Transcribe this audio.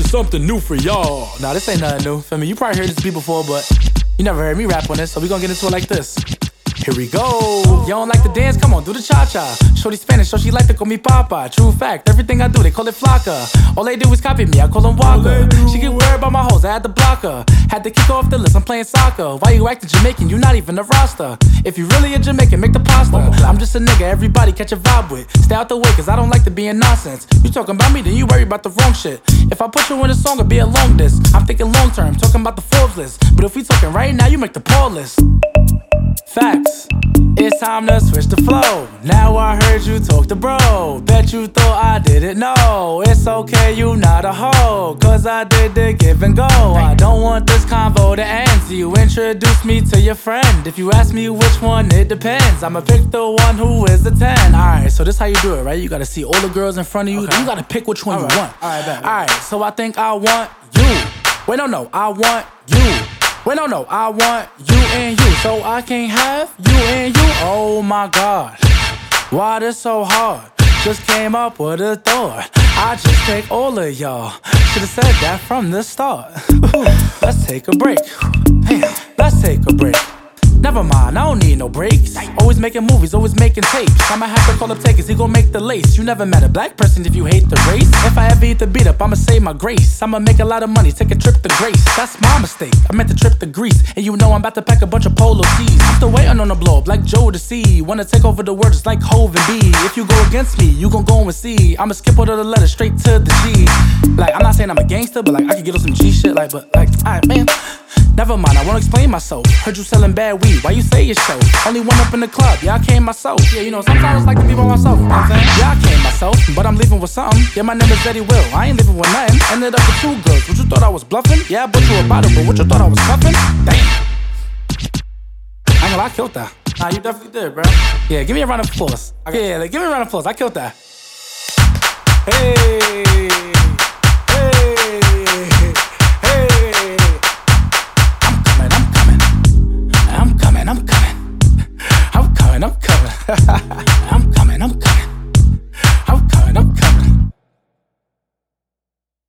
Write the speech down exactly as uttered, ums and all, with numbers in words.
something new for y'all. Nah, this ain't nothing new. Feel me? You probably heard this beat before, but you never heard me rap on this, so we gonna get into it like this. Here we go. You don't like to dance? Come on, do the cha-cha. Shorty Spanish, so she like to call me Papa. True fact, everything I do, they call it Flocka. All they do is copy me, I call them Walker. She get worried about my hoes, I had to block her. Had to kick off the list, I'm playing soccer. Why you acting Jamaican? You not even a roster. If you really a Jamaican, make the pasta. I'm just a nigga, everybody catch a vibe with. Stay out the way, cause I don't like to be in nonsense. You talking about me, then you worry about the wrong shit. If I put you in a song, it'll be a long disc. I'm thinking long term, talking about the Forbes list. But if we talking right now, you make the poll list. Facts. It's time to switch the flow. Now I heard you talk to bro. Bet you thought I didn't know. It's okay, you not a hoe, cause I did the give and go. I don't want this convo to end, so you introduce me to your friend. If you ask me which one, it depends. I'ma pick the one who is a ten. Alright, so this how you do it, right? You gotta see all the girls in front of you, okay. Then you gotta pick which one all you right. want. Alright, bet. Alright, so I think I want you. Wait, no, no, I want you. Wait, no, no, I want you and you. So I can't have you and you. Oh my God, why this so hard? Just came up with a thought. I just take all of y'all. Should've said that from the start. Let's take a break. Damn, let's take a break. Never mind, I don't need no breaks. Always making movies, always making tapes. I'ma have to call up Takers, he gon' make the lace. You never met a black person if you hate the race. If I ever eat the beat up, I'ma save my grace. I'ma make a lot of money, take a trip to Grace. That's my mistake, I meant to trip to Greece. And you know I'm about to pack a bunch of polo tees. I'm still waiting on the blow up like Joe to see. Wanna take over the world just like Hov and B. If you go against me, you gon' go and see. I'ma skip all of the letters straight to the G. Like, I'm not saying I'm a gangster, but like, I could get on some G shit. Like, but like, alright man, never mind, I won't explain myself. Heard you selling bad weed, why you say your show? Only one up in the club, yeah, I came myself. Yeah, you know, sometimes I like to be by myself, you know what I'm saying? Yeah, I came myself, but I'm leaving with something. Yeah, my name is Eddie Will, I ain't leaving with nothing. Ended up with two girls, what you thought I was bluffing? Yeah, I bought you a bottle, but what you thought I was cuffing? Damn. I ain't gonna lie, I killed that. Nah, you definitely did, bro. Yeah, give me a round of applause. Yeah, like, give me a round of applause, I killed that. Hey.